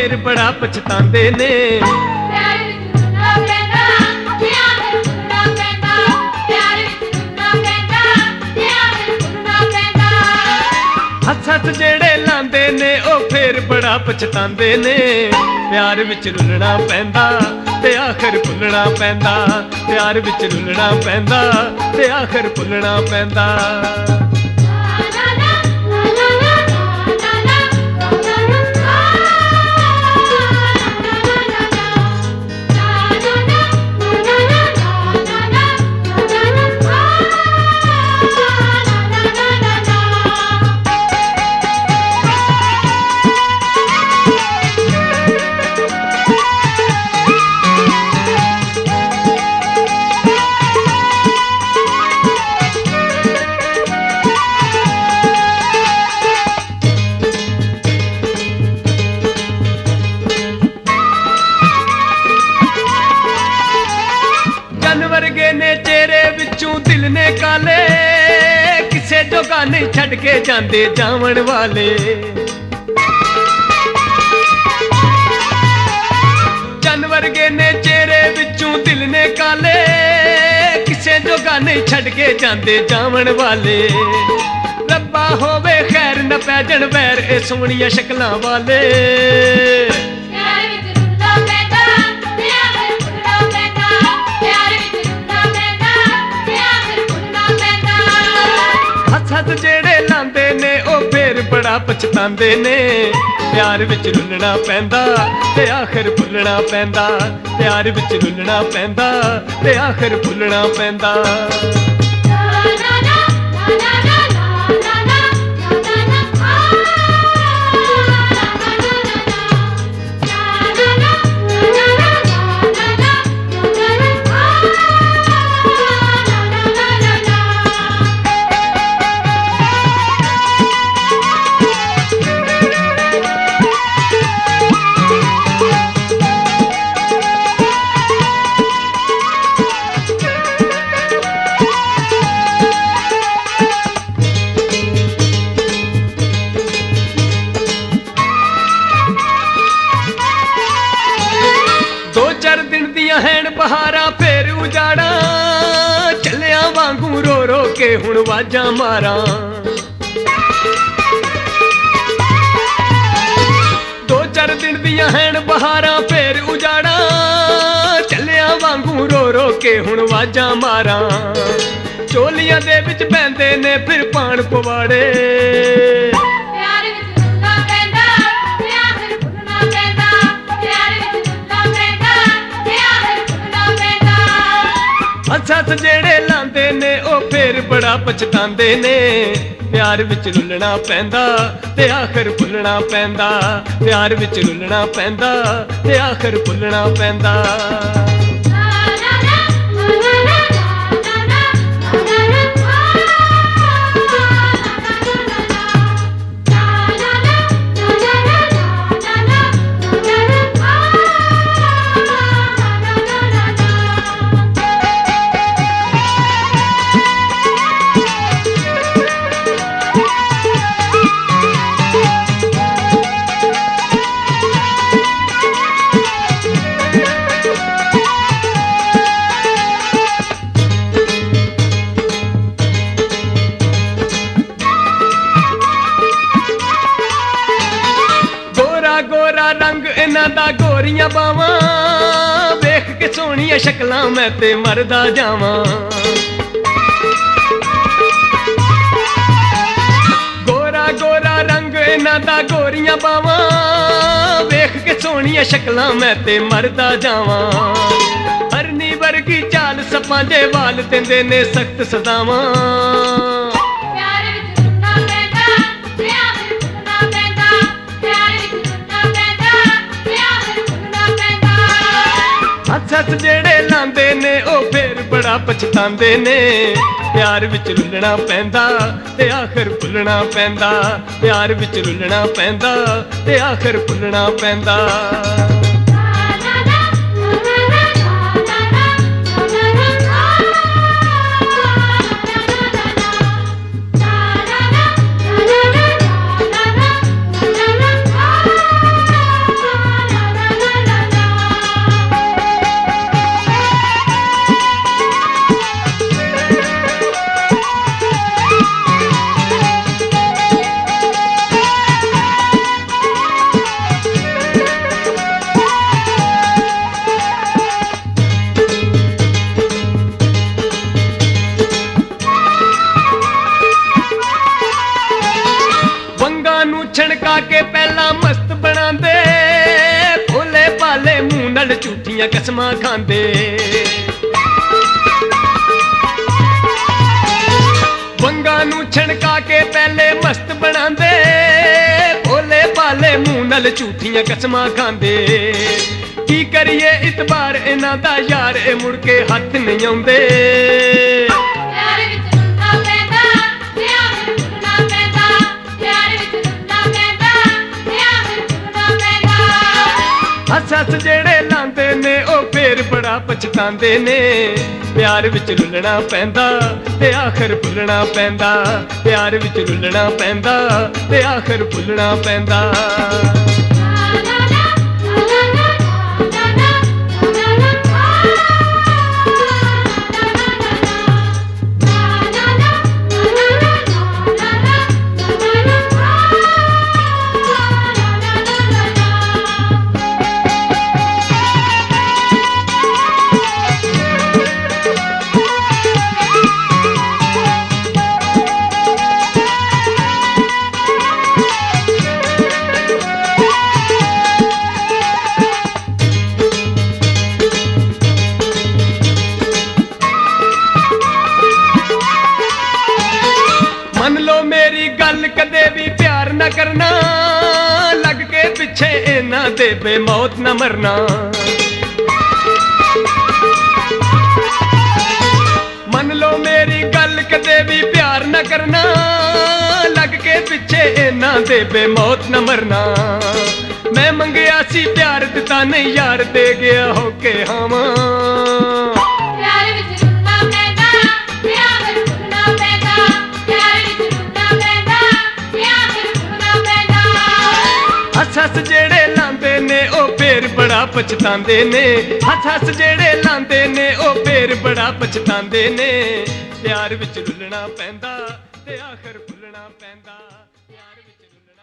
ਫੇਰ ਬੜਾ ਪਛਤਾਉਂਦੇ ਨੇ। ਹੱਥ ਜਿਹੜੇ ਲਾਂਦੇ ਨੇ ਉਹ ਫੇਰ ਬੜਾ ਪਛਤਾਉਂਦੇ ਨੇ। ਪਿਆਰ ਵਿੱਚ ਰੁਲਣਾ ਪੈਂਦਾ ਤੇ ਆਖਰ ਭੁੱਲਣਾ ਪੈਂਦਾ, ਪਿਆਰ ਵਿੱਚ ਰੁਲਣਾ ਪੈਂਦਾ ਤੇ ਆਖਰ ਭੁੱਲਣਾ ਪੈਂਦਾ। ਵਰਗੇ ਨੇ ਚਿਹਰੇ ਵਿੱਚੋਂ ਦਿਲ ਨੇ ਕਾਲੇ, ਕਿਸੇ ਜੋਗਾ ਨਹੀਂ ਛੱਡ ਕੇ ਜਾਂਦੇ ਜਾਵਣ ਵਾਲੇ। ਚੰਨ ਵਰਗੇ ਨੇ ਚਿਹਰੇ ਵਿੱਚੋਂ ਦਿਲ ਨੇ ਕਾਲੇ, ਕਿਸੇ ਜੋਗਾ ਨਹੀਂ ਛੱਡ ਕੇ ਜਾਂਦੇ ਜਾਵਣ ਵਾਲੇ। ਰੱਬਾ ਹੋਵੇ ਖੈਰ ਨਾ ਪੈ ਜਾਣ ਵੈਰ ਇਹ ਸੋਹਣੀਆਂ ਸ਼ਕਲਾਂ ਵਾਲੇ। ਹੱਥ ਜਿਹੜੇ ਲਾਂਦੇ ਨੇ ਉਹ ਫੇਰ ਬੜਾ ਪਛਤਾਉਂਦੇ ਨੇ। ਪਿਆਰ ਵਿੱਚ ਰੁਲਣਾ ਪੈਂਦਾ ਤੇ ਆਖਰ ਭੁੱਲਣਾ ਪੈਂਦਾ, ਪਿਆਰ ਵਿੱਚ ਰੁਲਣਾ ਪੈਂਦਾ ਤੇ ਆਖਰ ਭੁੱਲਣਾ ਪੈਂਦਾ। ਦਿਨ ਦੀਆਂ ਹੈਣ ਬਹਾਰਾਂ ਫੇਰ ਉਜਾੜਾ, ਚੱਲਿਆਂ ਵਾਂਗੂ ਰੋ ਰੋ ਕੇ ਹੁਣ ਵਾਜਾਂ ਮਾਰਾਂ। ਦੋ ਚਾਰ ਦਿਨ ਦੀਆਂ ਹੈਣ ਬਹਾਰਾਂ ਫੇਰ ਉਜਾੜਾ, ਚੱਲਿਆਂ ਵਾਂਗੂ ਰੋ ਰੋ ਕੇ ਹੁਣ ਵਾਜਾਂ ਮਾਰਾਂ। ਚੋਲੀਆਂ ਦੇ ਵਿੱਚ ਬਹਿੰਦੇ ਨੇ ਫਿਰ ਪਾਣ ਪਵਾੜੇ। ਹੱਥ ਜਿਹੜੇ ਲਾਂਦੇ ਨੇ ਉਹ ਫੇਰ ਬੜਾ ਪਛਤਾਉਂਦੇ ਨੇ। ਪਿਆਰ ਵਿੱਚ ਰੁਲਣਾ ਪੈਂਦਾ ਤੇ ਆਖਰ ਭੁੱਲਣਾ ਪੈਂਦਾ, ਪਿਆਰ ਵਿੱਚ ਰੁਲਣਾ ਪੈਂਦਾ ਤੇ ਆਖਰ ਭੁੱਲਣਾ ਪੈਂਦਾ। ਗੋਰਾ ਰੰਗ ਇਹਨਾਂ ਦਾ ਗੋਰੀਆਂ ਬਾਵਾਂ, ਵੇਖ ਕੇ ਸੋਹਣੀਆਂ ਸ਼ਕਲਾਂ ਮੈਂ ਤੇ ਮਰਦਾ ਜਾਵਾਂ। ਗੋਰਾ ਗੋਰਾ ਰੰਗ ਇਹਨਾਂ ਦਾ ਗੋਰੀਆਂ ਬਾਵਾਂ, ਵੇਖ ਕੇ ਸੋਹਣੀਆਂ ਸ਼ਕਲਾਂ ਮੈਂ ਤੇ ਮਰਦਾ ਜਾਵਾਂ। ਹਰਨੀ ਵਰਗੀ ਚਾਲ ਸੱਪਾਂ ਦੇ ਵਾਲ ਦਿੰਦੇ ਨੇ ਸਖਤ ਸਦਾਵਾਂ। ਹੱਥ ਜਿਹੜੇ ਲਾਂਦੇ ਨੇ ਉਹ ਫੇਰ ਬੜਾ ਪਛਤਾਉਂਦੇ ਨੇ। ਪਿਆਰ ਵਿੱਚ ਰੁਲਣਾ ਪੈਂਦਾ ਤੇ ਆਖਰ ਭੁੱਲਣਾ ਪੈਂਦਾ, ਪਿਆਰ ਵਿੱਚ ਰੁਲਣਾ ਪੈਂਦਾ ਤੇ ਆਖਰ ਭੁੱਲਣਾ ਪੈਂਦਾ। ਨਾਲ ਝੂਠੀਆਂ ਕਸਮਾਂ ਖਾਂਦੇ। ਵੰਗਾਂ ਨੂੰ ਛਣਕਾ ਕੇ ਪਹਿਲੇ ਮਸਤ ਬਣਾਉਂਦੇ, ਭੋਲੇ ਭਾਲੇ ਮੂੰਹ ਨਾਲ ਝੂਠੀਆਂ ਕਸਮਾਂ ਖਾਂਦੇ। ਕੀ ਕਰੀਏ ਇਤਬਾਰ ਇਹਨਾਂ ਦਾ ਯਾਰ, ਇਹ ਮੁੜ ਕੇ ਹੱਥ ਨਹੀਂ ਆਉਂਦੇ। ਪਿਆਰ ਵਿੱਚ ਰੁਲਣਾ ਪੈਂਦਾ ਤੇ ਆਖਰ ਭੁੱਲਣਾ ਪੈਂਦਾ, ਪਿਆਰ ਵਿੱਚ ਰੁਲਣਾ ਪੈਂਦਾ ਤੇ ਆਖਰ ਭੁੱਲਣਾ ਪੈਂਦਾ। ਹੱਸ ਹੱਸ ਜਿਹੜੇ ਲਾਂਦੇ ਨੇ ਉਹ ਫੇਰ ਬੜਾ ਪਛਤਾਉਂਦੇ ਨੇ। ਪਿਆਰ ਵਿੱਚ ਰੁਲਣਾ ਪੈਂਦਾ ਤੇ ਆਖਰ ਭੁੱਲਣਾ ਪੈਂਦਾ, ਪਿਆਰ ਵਿੱਚ ਰੁਲਣਾ ਪੈਂਦਾ ਤੇ ਆਖਰ ਭੁੱਲਣਾ ਪੈਂਦਾ। ਮੰਨ ਲੋ ਮੇਰੀ ਗੱਲ, ਕਦੇ ਵੀ ਪਿਆਰ ਨਾ ਕਰਨਾ, ਲੱਗ ਕੇ ਪਿੱਛੇ ਇਹਨਾਂ ਦੇ ਬੇਮੌਤ ਨਾ ਮਰਨਾ। ਮੰਨ ਲੋ ਮੇਰੀ ਗੱਲ, ਕਦੇ ਵੀ ਪਿਆਰ ਨਾ ਕਰਨਾ, ਲੱਗ ਕੇ ਪਿੱਛੇ ਇਹਨਾਂ ਦੇ ਬੇਮੌਤ ਨਾ ਮਰਨਾ। ਮੈਂ ਮੰਗਿਆ ਸੀ ਪਿਆਰ, ਦਿੱਤਾ ਨਹੀਂ ਯਾਰ, ਦੇ ਗਿਆ ਹੋ ਕੇ ਹਾਵਾਂ। ਪਿਆਰ ਵਿੱਚ ਰੁਲਣਾ ਪੈਂਦਾ ਤੇ ਆਖਰ ਭੁੱਲਣਾ ਪੈਂਦਾ, ਪਿਆਰ ਵਿੱਚ ਰੁਲਣਾ ਪੈਂਦਾ ਤੇ ਆਖਰ ਭੁੱਲਣਾ ਪੈਂਦਾ। ਹੱਸ ਹੱਸ ਜਿਹੜੇ ਲਾਂਦੇ ਨੇ ਉਹ ਫੇਰ ਬੜਾ ਪਛਤਾਉਂਦੇ ਨੇ। ਹੱਸ ਹੱਸ ਜਿਹੜੇ ਲਾਂਦੇ ਨੇ ਉਹ ਫੇਰ ਬੜਾ ਪਛਤਾਉਂਦੇ ਨੇ। ਪਿਆਰ ਵਿੱਚ ਰੁਲਣਾ ਪੈਂਦਾ ਤੇ ਆਖਰ ਭੁੱਲਣਾ ਪੈਂਦਾ, ਪਿਆਰ ਵਿੱਚ ਰੁਲਣਾ